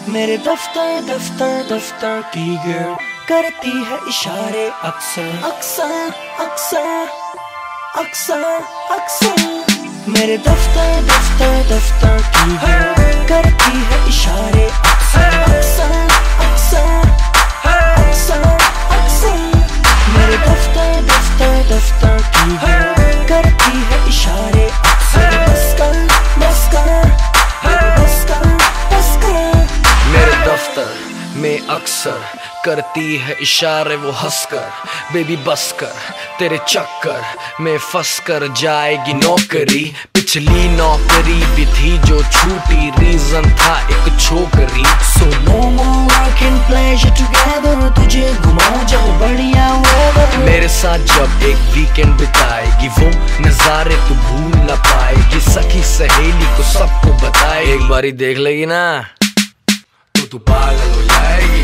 मेरे दफ्तर दफ्तर दफ्तर की गर्ल करती है इशारे अक्सर अक्सर अक्सर अक्सर अक्सर। मेरे दफ्तर दफ्तर दफ्तर की गर्ल करती है इशारे अक्सर अक्सर अक्सर अक्सर अक्सर। मेरे दफ्तर दफ्तर दफ्तर की गर्ल करती है इशारे अक्सर बस कर बस कर बस कर बस कर। मेरे दफ्तर में अक्सर करती है इशारे वो हंसकर, बेबी बस कर तेरे चक्कर में फंस कर जाएगी नौकरी। पिछली नौकरी भी थी जो छूटी, रीजन था एक छोकरी। So no more working pleasure together, तुझे घुमाऊं जब बढ़िया weather। मेरे साथ जब एक वीकेंड बिताएगी वो नजारे तू भूल न पाएगी। सखी सहेली को सबको बताए, एक बारी देख लेगी ना तो तू पागल हो जाएगी,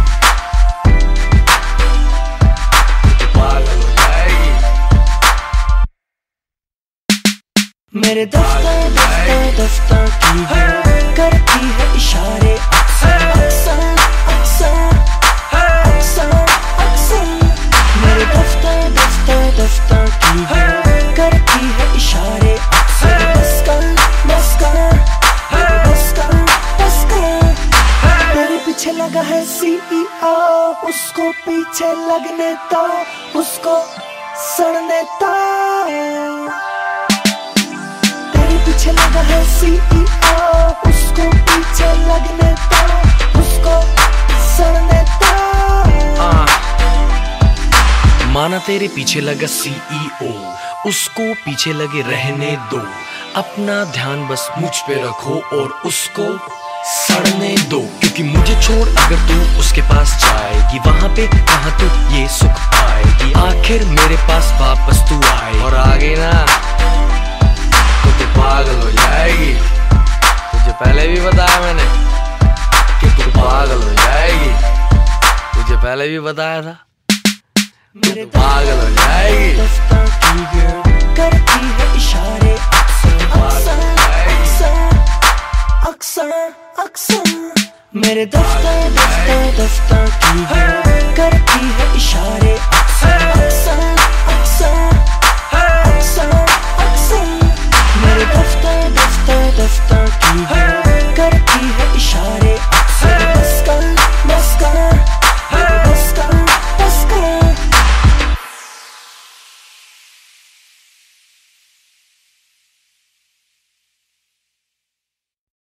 तू पागल हो जाएगी। मेरे दफ्तर दफ्तर दफ्तर की गर्ल करती है इशारे अक्सर अक्सर अक्सर अक्सर अक्सर। मेरे दफ्तर दफ्तर दफ्तर की गर्ल करती है इशारे अक्सर बस कर बस कर बस कर बस कर। तेरे पीछे लगा है CEO, उसको पीछे लगने दो, उसको सड़ने दो। पीछे लगा है CEO, उसको पीछे लगने दो, उसको सड़ने दो। माना तेरे पीछे लगा CEO, उसको पीछे लगे रहने दो। अपना ध्यान बस मुझ पे रखो और उसको सड़ने दो। क्योंकि मुझे छोड़ अगर तू उसके पास जाएगी, वहां पे कहाँ तू ये सुख पाएगी। आखिर मेरे पास वापस तू आए और आ गई ना तो तू पागल हो जाएगी। तुझे पहले भी बताया मैंने कि तू पागल हो जाएगी, तुझे पहले भी बताया था मेरे पागल हो जाएगी। दफ्तर की गर्ल करती है इशारे अक्सर अक्सर अक्सर अक्सर अक्सर। मेरे दफ्तर दफ्तर दफ्तर की गर्ल करती है इशारे